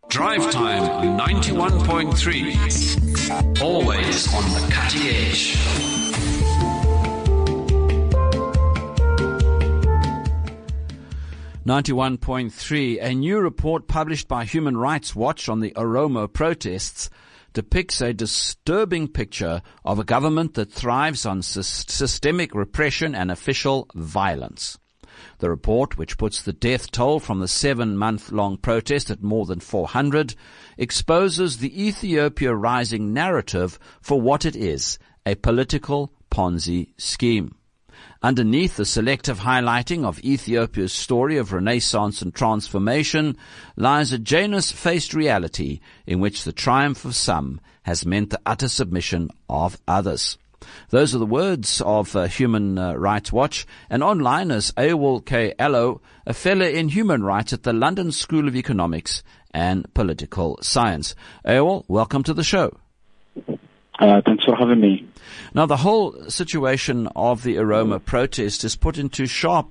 Drive Time 91.3. Always on the cutting edge. .3. A new report published by Human Rights Watch on the Oromo protests depicts a disturbing picture of a government that thrives on systemic repression and official violence. The report, which puts the death toll from the 7-month-long protest at more than 400, exposes the Ethiopia Rising narrative for what it is, a political Ponzi scheme. Underneath the selective highlighting of Ethiopia's story of renaissance and transformation lies a Janus-faced reality in which the triumph of some has meant the utter submission of others. Those are the words of Human Rights Watch, and online is Awal K. Allo, a fellow in human rights at the London School of Economics and Political Science. Awal, welcome to the show. Thanks for having me. Now, the whole situation of the Oromo protest is put into sharp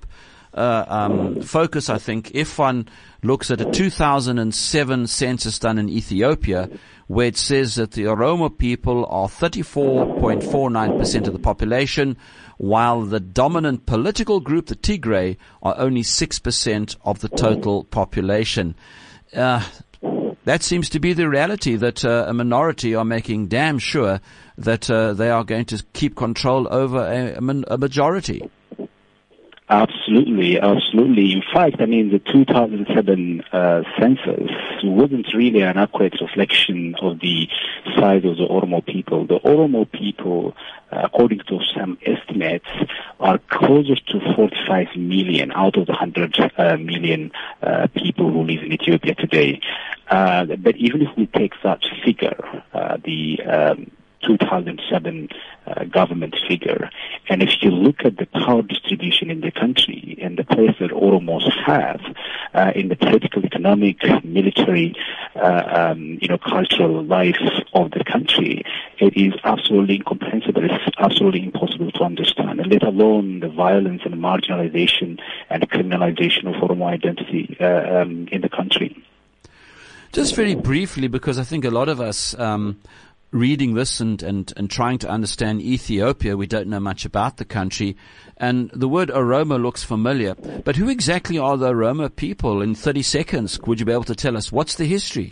focus, I think, if one looks at a 2007 census done in Ethiopia, where it says that the Oromo people are 34.49% of the population, while the dominant political group, the Tigray, are only 6% of the total population. That seems to be the reality, that a minority are making damn sure that they are going to keep control over a majority. Absolutely, absolutely. In fact, the 2007 census wasn't really an accurate reflection of the size of the Oromo people. The Oromo people, according to some estimates, are closer to 45 million out of the 100 million people who live in Ethiopia today. But even if we take that figure, the 2007 government figure, and if you look at the power distribution in the country and the place that Oromos have in the political, economic, military, cultural life of the country, it is absolutely incomprehensible. It's absolutely impossible to understand, and let alone the violence and marginalization and criminalization of Oromo identity in the country. Just very briefly, because I think a lot of us reading this and trying to understand Ethiopia, we don't know much about the country, and the word Oromo looks familiar. But who exactly are the Oromo people? In 30 seconds, would you be able to tell us what's the history?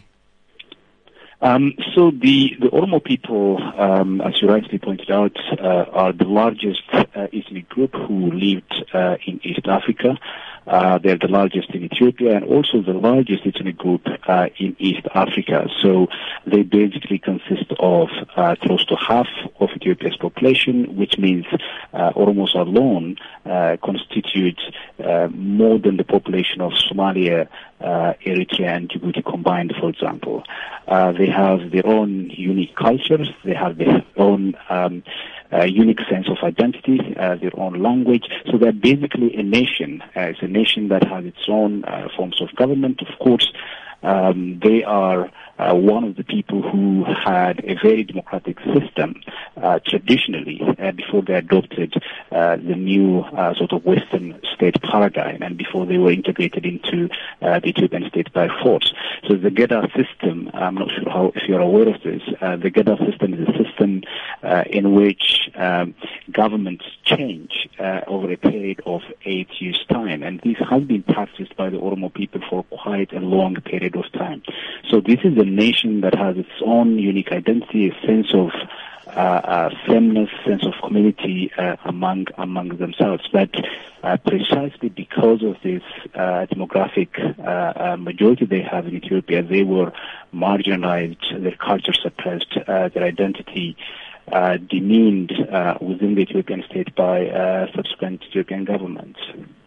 So the Oromo people, as you rightly pointed out, are the largest ethnic group who lived in East Africa. They're the largest in Ethiopia and also the largest ethnic group in East Africa. So they basically consist of close to half of Ethiopia's population, which means Oromos alone constitute more than the population of Somalia, Eritrea, and Djibouti combined, for example. They have their own unique cultures. They have their own unique sense of identity, their own language. So they're basically a nation. It's a nation that has its own forms of government. Of course, they are one of the people who had a very democratic system traditionally before they adopted the new sort of Western state paradigm and before they were integrated into the Ethiopian state by force. So the Geda system, I'm not sure if you're aware of this, the Geda system is a system in which governments change over a period of 8 years' time, and this has been practiced by the Oromo people for quite a long period of time. So this is a nation that has its own unique identity, a sense of sameness, sense of community among themselves. But precisely because of this demographic majority they have in Ethiopia, they were marginalized, their culture suppressed, their identity demeaned within the Ethiopian state by subsequent Ethiopian governments.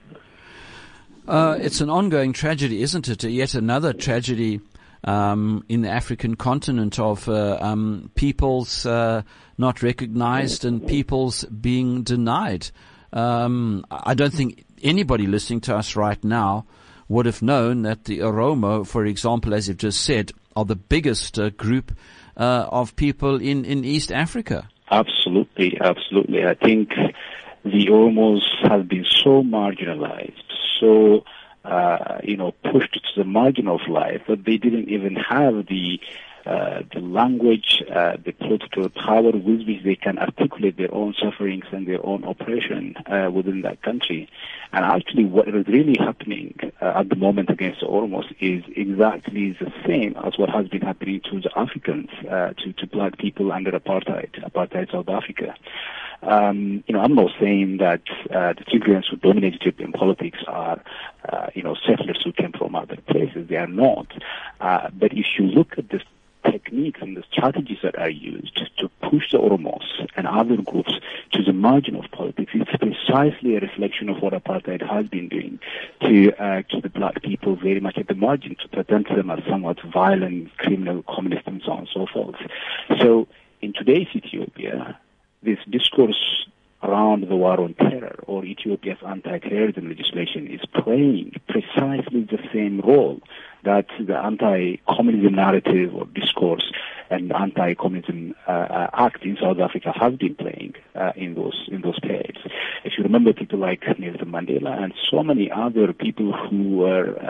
It's an ongoing tragedy, isn't it? Yet another tragedy in the African continent of peoples not recognized and peoples being denied. I don't think anybody listening to us right now would have known that the Oromo, for example, as you've just said, are the biggest group of people in East Africa. Absolutely, absolutely. I think the Oromos have been so marginalized, so pushed to the margin of life, that they didn't even have the language, the political power with which they can articulate their own sufferings and their own oppression within that country. And actually what is really happening at the moment against the Oromos is exactly the same as what has been happening to the Africans, to black people under apartheid South Africa. I'm not saying that the Tigrayans who dominate Ethiopian politics are, settlers who came from other places. They are not. But if you look at the techniques and the strategies that are used to push the Oromos and other groups to the margin of politics, it's precisely a reflection of what apartheid has been doing to keep the black people very much at the margin, to present them as somewhat violent, criminal, communist, and so on and so forth. So in today's Ethiopia, this discourse around the war on terror or Ethiopia's anti-terrorism legislation is playing precisely the same role that the anti-communism narrative or discourse and anti-communism act in South Africa has been playing in those periods. If you remember people like Nelson Mandela and so many other people who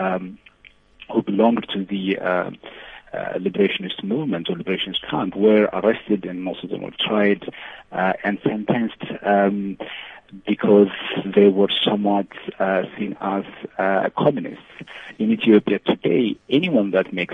belonged to the liberationist movement or liberationist camp were arrested, and most of them were tried and sentenced because they were somewhat seen as communists. In Ethiopia today, anyone that makes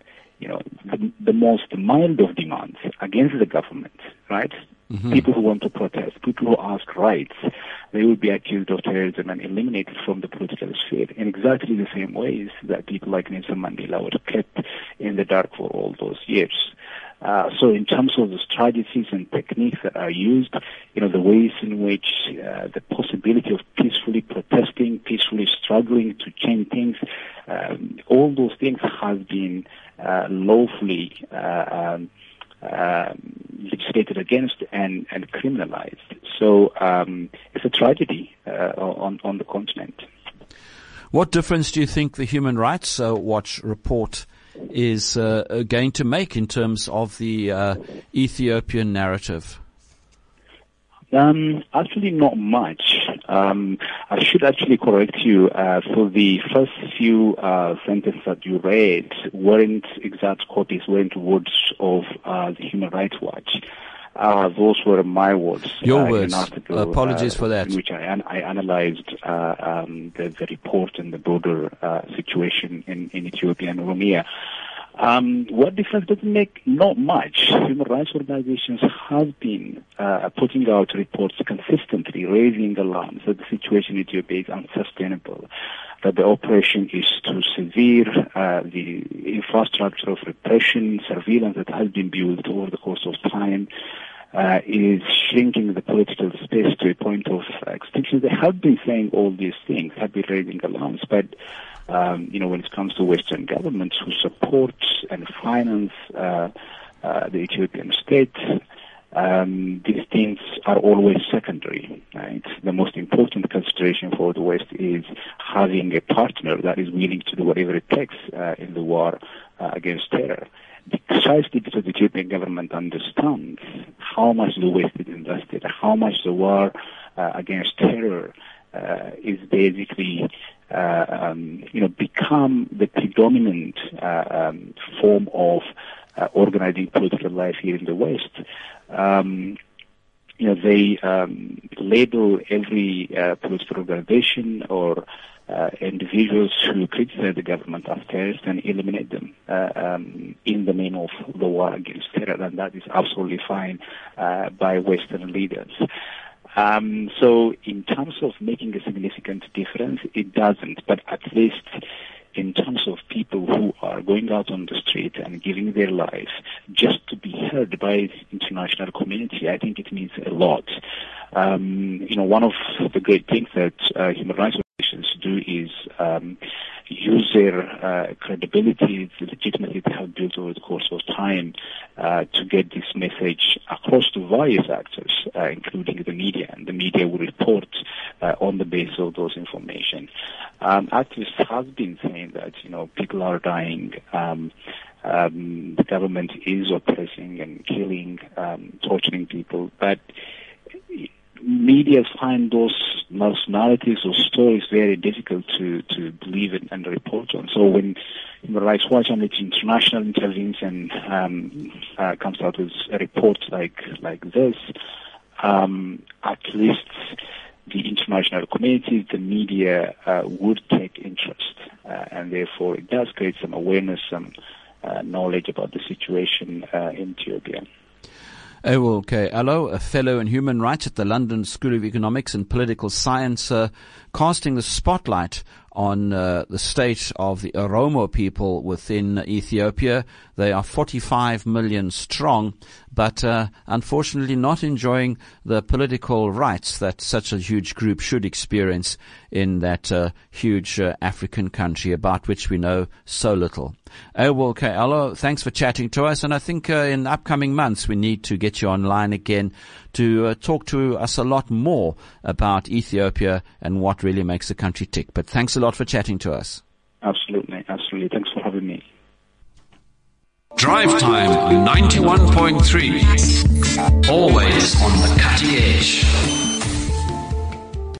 the most mild of demands against the government, right? Mm-hmm. People who want to protest, people who ask rights, they will be accused of terrorism and eliminated from the political sphere in exactly the same ways that people like Nelson Mandela were kept in the dark for all those years. So in terms of the strategies and techniques that are used, the ways in which the possibility of peacefully protesting, peacefully struggling to change things, all those things have been lawfully legislated against and criminalized. So it's a tragedy on the continent. What difference do you think the Human Rights Watch report is going to make in terms of the Ethiopian narrative? Actually, not much. I should actually correct you. So the first few sentences that you read weren't exact copies, weren't words of the Human Rights Watch. Those were my words. Your words. Apologies for that. In which I analyzed the report and the broader situation in Ethiopia and Oromia. What difference does it make? Not much. Human rights organizations have been putting out reports consistently, raising alarms that the situation in Ethiopia is unsustainable, that the oppression is too severe, the infrastructure of repression, surveillance that has been built over the course of time is shrinking the political space to a point of extinction. They have been saying all these things, have been raising alarms, but when it comes to Western governments who support and finance the Ethiopian state, these things are always secondary, right? The most important consideration for the West is having a partner that is willing to do whatever it takes in the war against terror. Precisely because the Ethiopian government understands how much the West is invested, how much the war against terror is basically become the predominant form of organizing political life here in the West. They label every political organization or individuals who criticize the government as terrorists and eliminate them in the name of the war against terror, and that is absolutely fine by Western leaders. So in terms of making a significant difference, it doesn't, but at least in terms of people who are going out on the street and giving their life just to be heard by the international community, I think it means a lot. One of the great things that human rights organizations do is use their credibility, the legitimacy they have built over the course of time to get this message across to various actors, including the media, and the media will report on the basis of those information. Activists have been saying that, people are dying, the government is oppressing and killing, torturing people, but media find those narratives or stories very difficult to believe in and report on. So when Human Rights Watch and its international intervenes and comes out with a report like this, at least the international community, the media would take interest, and therefore it does create some awareness, some knowledge about the situation in Ethiopia. Ewell K. Allo, a fellow in human rights at the London School of Economics and Political Science, casting the spotlight on the state of the Oromo people within Ethiopia. They are 45 million strong, but unfortunately not enjoying the political rights that such a huge group should experience in that huge African country about which we know so little. Ewell K. Allo, thanks for chatting to us, and I think in upcoming months we need to get you online again to talk to us a lot more about Ethiopia and what really makes the country tick. But thanks a lot for chatting to us. Absolutely. Thanks for having me. Drive Time 91.3.